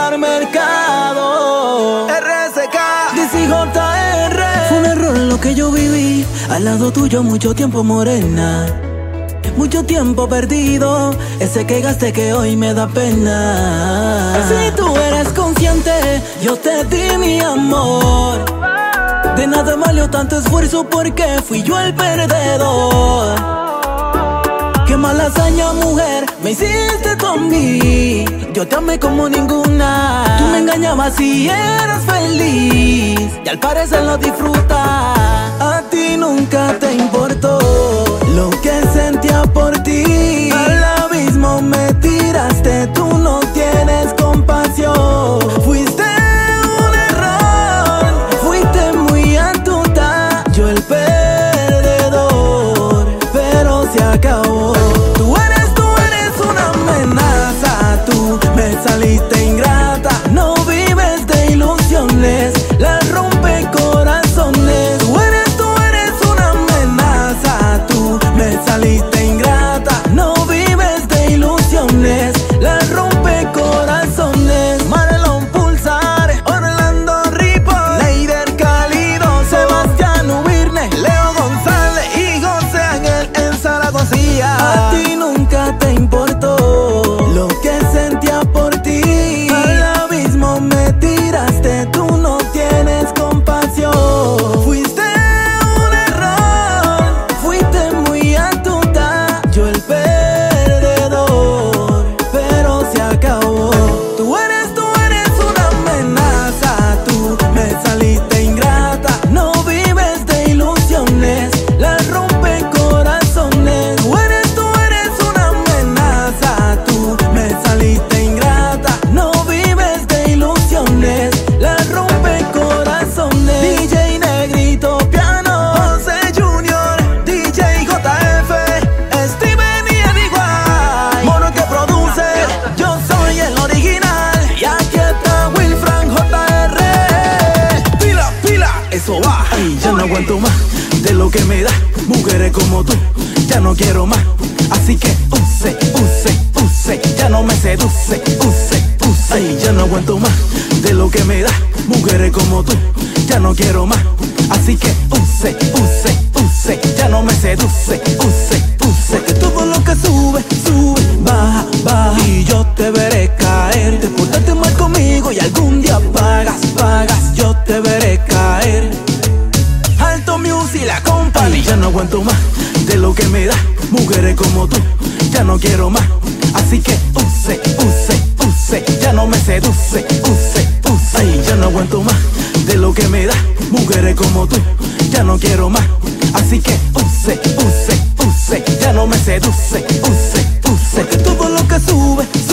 al mercado. RSK, DCJR. Fue un error lo que yo viví al lado tuyo mucho tiempo, morena. Mucho tiempo perdido, ese que gasté que hoy me da pena. Si tú eres consciente, yo te di mi amor. De nada valió tanto esfuerzo porque fui yo el perdedor. Qué mala hazaña, mujer, me hiciste tú a mí. Yo te amé como ninguna. Tú me engañabas y eras feliz, y al parecer lo disfrutas. A ti nunca te importó lo que sentía por ti. Al abismo me tiraste, tú no tienes compasión. Fuiste un error, fuiste muy astuta. Yo el perdedor, pero se acabó. Tú eres una amenaza, tú me saliste ingrata. No vives de ilusiones, la rompe corazones. Tú eres una amenaza, tú me saliste ingrata. No vives de ilusiones, la rompe corazones. Marlon Pulsar, Orlando Ripo, Leider Cálido, Sebastián Ubirne, Leo González y José Ángel en Zaragoza. A ti nunca te importó lo que sentía por ti. Al abismo me tiraste, tú no tienes compasión. Fuiste un error, fuiste muy astuta. Yo el perdedor, pero se acabó. Tú eres una amenaza, tú me saliste ingrata. No vives de ilusiones, la rompe corazones. Tú eres una amenaza, tú me saliste ingrata. No vives de ilusiones, la rompe corazones. DJ Negrito Piano, José Junior, DJ JF, Steven y Eddie White, Mono que produce, yo soy el original. Y aquí está Wilfran JR. Pila, eso va. Ay, ya no aguanto más de lo que me da. Mujeres como tú, ya no quiero más. Así que use, ya no me seduce. Ay, ya no aguanto más de lo que me da. Mujeres como tú, ya no quiero más. Así que use, ya no me seduce. Porque todo lo que sube, baja. Y yo te veré caer. Te portaste mal conmigo y algún día pagas. Yo te veré caer. Alto Music, la company. Ay, ya no aguanto más de lo que me da. Mujeres como tú, ya no quiero más. Así que use, ya no me seduce. Ay, ya no aguanto más de lo que me da. Mujeres como tú, ya no quiero más. Así que use, ya no me seduce. Porque todo lo que sube,